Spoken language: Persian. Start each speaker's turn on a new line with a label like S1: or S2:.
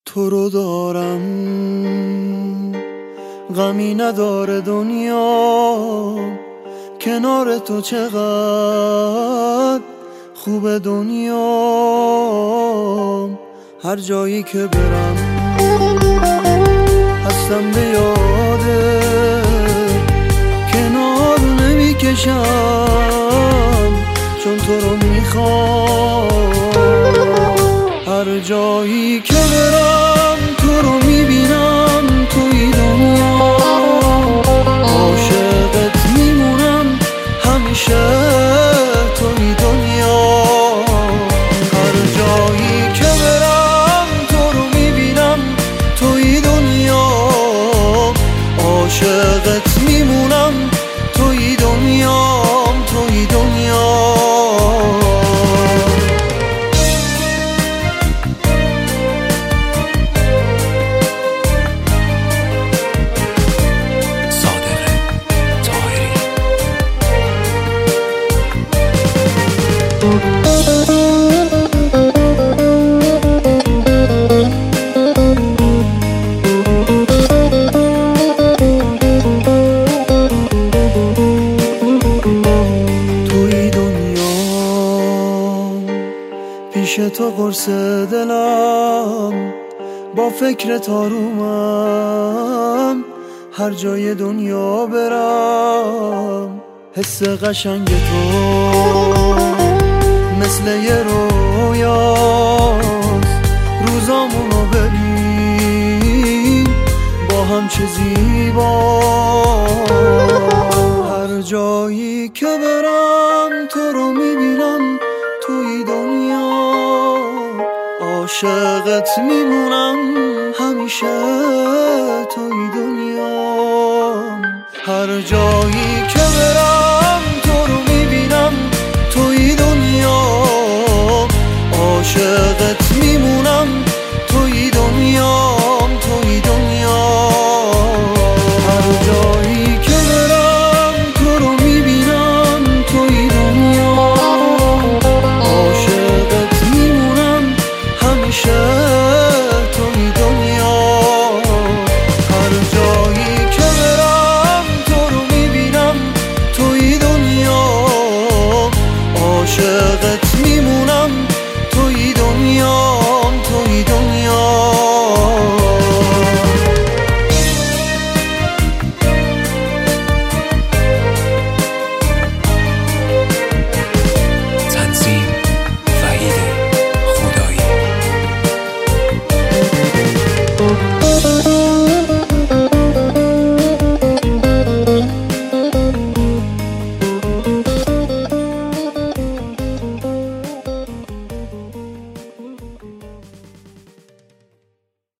S1: تو رو دارم غمی نداره دنیا، کنار تو چقدر خوب دنیا. هر جایی که برم هستم به یاده، کنار نمیکشم چون تو رو میخوام. هر جایی که برم تو رو میبینم، توی دنیا عاشقت میمونم همیشه، توی دنیا. هر جایی که برم تو رو میبینم، توی دنیا عاشقت میمونم، توی دنیا، توی دنیا. توی دنیا پیش تو قرص دلم، با فکر تارومم. هر جای دنیا برم حس قشنگ تو مثل یه رویاست. روزامونو ببین با هم چه زیبا. هر جایی که برم تو رو میبینم، توی دنیا عاشقت میمونم همیشه، توی دنیا. هر جایی که برم تو رو میبینم، توی دنیا عاشقت میمونم.